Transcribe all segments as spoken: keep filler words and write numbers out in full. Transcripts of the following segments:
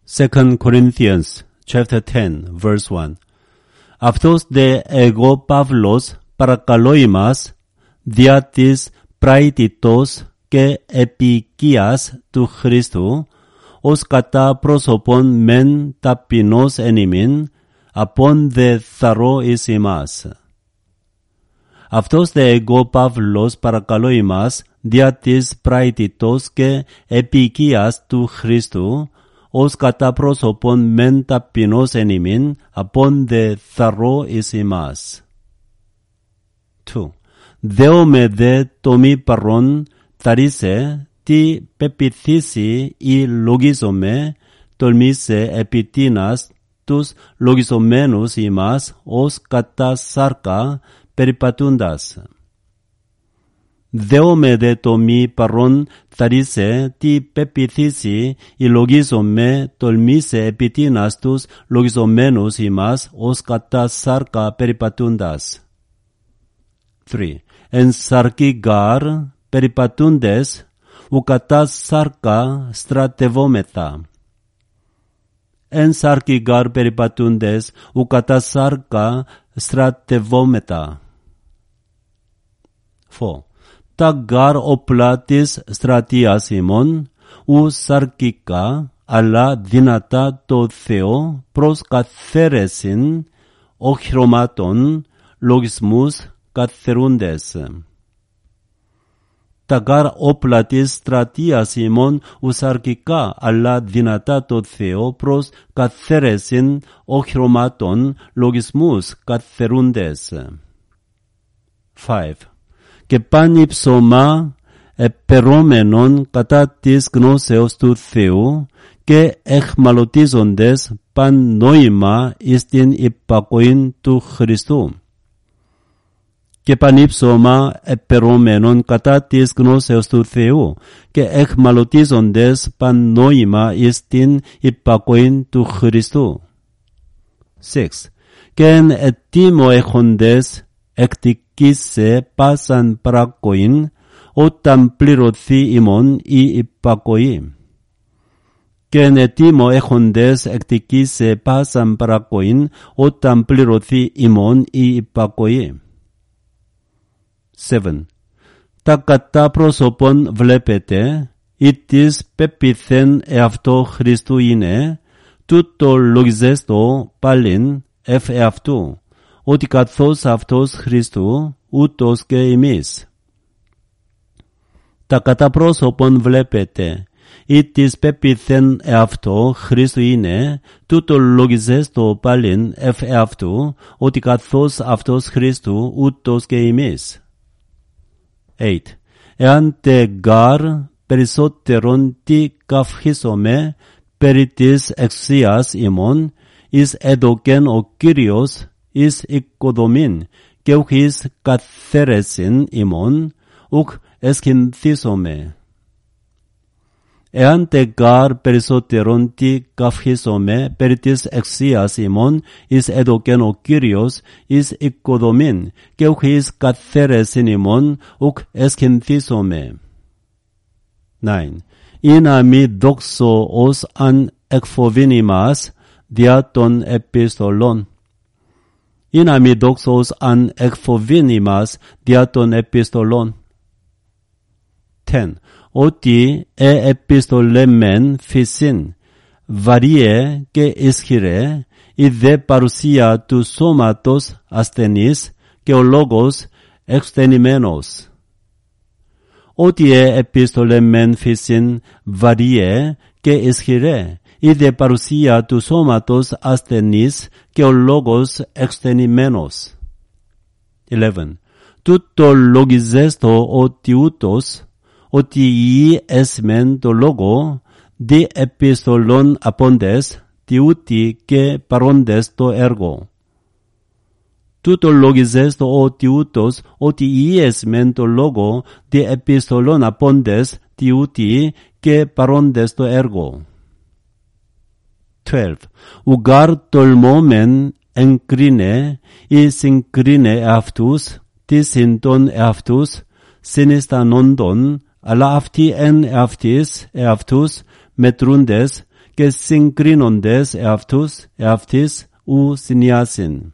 Second Corinthians chapter ten, verse one. Αυτός δε εγώ Παύλος παρακαλώημας δια της πραητητός και επικίας του Χριστού, ως κατά πρόσωπον μεν ταπεινός εν ημίν, απόν δε θαρώ εις ημάς. Αυτός δε εγώ Παύλος παρακαλώ ημάς δια της πραητητός και επικίας του Χριστού, ως κατά πρόσωπον μεν ταπεινός εν ημίν, απόν δε θαρώ εις ημάς. two. Δεόμαι δε το μη παρόν θαρρύσε, τι πεποιθήσει ή λογίζομαι, τολμήσε επιτείνας τους λογιζομένους ημάς ως κατά σάρκα περιπατούντας. Δεόμαι δε το μη παρόν θαρρύσε, τι πεποιθήσει ή λογίζομαι, τολμήσε επιτείνας τους λογιζομένους ημάς ως κατά σάρκα περιπατούντας. three. Εν σάρκη γάρ περιπατούντες, ου κατά σάρκα στρατευόμεθα. Εν σάρκη γάρ περιπατούντες, ου κατά σάρκα στρατευόμεθα. four. Τα γάρ όπλα της στρατείας ημών, ου σαρκικά, αλλά δυνατά το Θεό προς καθαίρεσιν οχυρωμάτων λογισμούς καθαιρούντες. Τα γάρ όπλα της στρατείας ημών, ου σαρκικά, αλλά δυνατά το Θεό προς καθαίρεσιν οχυρωμάτων λογισμούς καθαιρούντες. five. Και πάνι ψωμά επερώμενον κατά της γνώσεως του Θεού και εχμαλωτίζοντες παν νόημα εις την υπακοήν του Χριστού. Και πάνι ψωμά επερώμενον κατά της γνώσεως του Θεού και εχμαλωτίζοντες παν νόημα εις την υπακοήν του Χριστού. six. Και εν ετοίμο έχοντες εκτικήσε πάσαν παρακοήν, όταν πληρωθεί ημών η υπακοή. Και εν ετοίμο έχοντες εκτικήσε πάσαν παρακοήν, όταν πληρωθεί ημών η υπακοή. seven. Τα κατά πρόσωπον βλέπετε, ή της πεποιθέν εαυτό Χριστού είναι, τούτο λογιζέστο πάλιν εφ εαυτού, ότι καθώς αυτός Χριστού, ούτως και εμείς. Τα κατά πρόσωπον βλέπετε, ή της πεποιθέν εαυτό Χριστού είναι, τούτο λογιζέστο πάλιν εφ εαυτού, ότι καθώς αυτός Χριστού, ούτως και εμείς. eight. Εάν τε γάρ περισσότερον τι καυχίσομαι περί της εξουσίας ημών, εις εδωκέν ο Κύριος εις οικοδομήν και ουκ εις καθαίρεσιν ημών, ουκ εσκυνθήσομαι. Εάν τε γάρ περισσότερον τι καυχίσομαι περί της εξουσίας ημών, εις εδωκέν ο Κύριος εις οικοδομήν και ουκ εις καθαίρεσιν ημών, ουκ εσκυνθήσομαι. nine. Ή να μη δόξω ως αν εκφοβήν ημάς δια των επιστολών. Ή να μη δόξω ως αν εκφοβήν ημάς δια των επιστολών. ten. Ότι ε επιστολέμεν φυσίν, βαριέ και ισχυρέ, η δε παρουσία του σώματος ασθενής και ο λόγος εξθενημένος. Ότι ε επιστολέμεν φυσίν, βαριέ και ισχυρέ, η δε παρουσία του σώματος ασθενής και ο λόγος εξθενημένος. eleven. Τούτο λογιζέστο ότι ούτως, ότι ή εσμεν το λόγο, δι επιστολών απόντες, τι ούτι και παρόντες το έργο. Τούτο λογιζέστο ότι ούτως, ότι ή εσμεν το λόγο, δι επιστολών απόντες, τι ούτι και παρόντες το έργο. twelve. Ουγάρ τολμόμεν εγκρίνε ή συγκρίνε αυτούς, τι συντών εαυτούς, συνιστανόντων, αλλά αυτοί εν εαυτής εαυτούς μετρούντες και συγκρίνοντες εαυτούς, εαυτής ου συνιάσιν.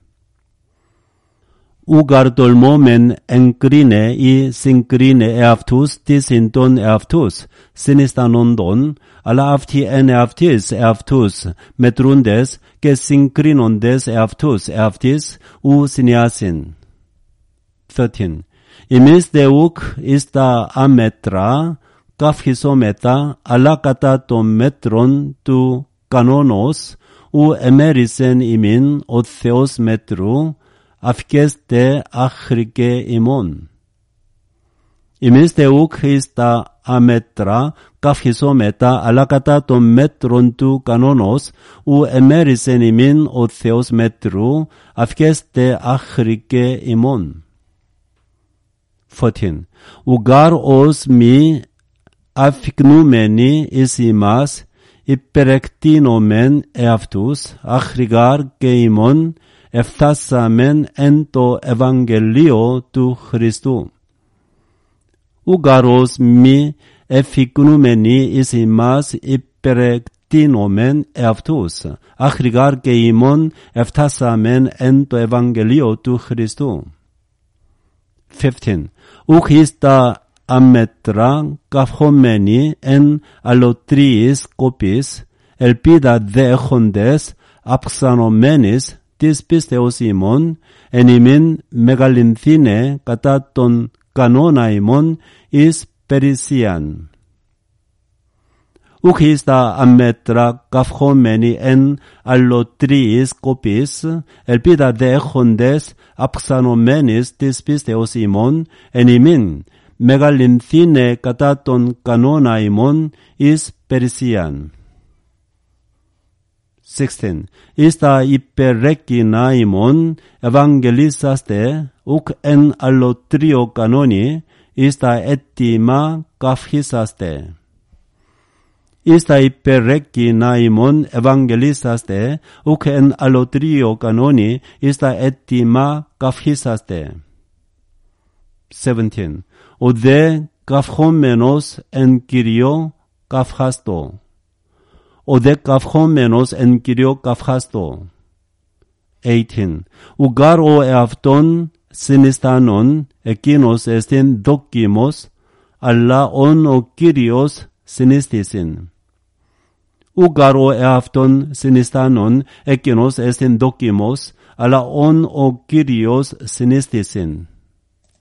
Ούγαρ τολμόμεν εγκρίνε ή συγκρίνε εαυτούς τίσιν των εαυτούς, συνιστανόντων, αλλά αυτοί εν εαυτής εαυτούς μετρούντες και συγκρίνοντες εαυτούς εαυτής ου συνιάσιν. thirteen. Εμείς δε ουκ εις τα αμέτρα καυχισόμετα, αλλά κατά των μέτρων του κανόνος, ου εμέρισεν ημίν ο Θεός μέτρου, αυκέστε άχρηκε ημών. Εμείς δε ουκ εις τα αμέτρα καυχισόμετα, αλλά κατά των μέτρων του κανόνος, ου εμέρισεν ημίν ο Θεός μέτρου, αυκέστε άχρηκε ημών. fourteen. Ουγάρ ως μη αφικνούμενοι εις ημάς, υπερεκτείνομεν εαυτούς, αχρηγάρ και ημών, εφτάσαμεν εν το Ευαγγελίο του Χριστού. Ουγάρ ως μη αφικνούμενοι εις ημάς, υπερεκτείνομεν εαυτούς, αχρηγάρ και ημών, εφτάσαμεν εν το Ευαγγελίο του Χριστού. fifteen. Ούχ εις τα αμέτρα καυχόμενοι εν αλωτρίης κόπης, ελπίδα δε έχοντες αυξανωμένης της πίστεως ημών, εν ημίν μεγαλυνθήνε κατά τον κανόνα ημών εις περισσίαν. Ούχ εις τα αμέτρα καυχόμενοι εν αλωτρίης κόπης, ελπίδα δε έχοντες αυξανωμένης της πίστεως ημών, εν ημίν μεγαλυνθήνε κατά τον κανόνα ημών εις περισσίαν. sixteen. Εις τα υπερέκεινα ημών ευαγγελίσαστε, ουκ εν αλωτρίο κανόνι, εις τα έτοιμα καυχήσαστε. Εις τα υπερέκεινα ημών ευαγγελίσαστε, ουκ εν αλωτρίο κανόνι, εις τα έτοιμα καυχήσαστε. seventeen. Ο δε καυχόμενος εν Κυρίω καυχάστο. Ο δε καυχόμενος εν Κυρίω καυχάστο. eighteen. Ουγάρ ο εαυτόν συνιστάνων, εκείνος εστιν δόκιμος, αλλά ον ο Κύριος συνίστησιν. Ουγάρ ο εαυτόν συνιστάνων, εκείνος εστιν δόκιμος, αλλά ον ο Κύριος συνίστησιν.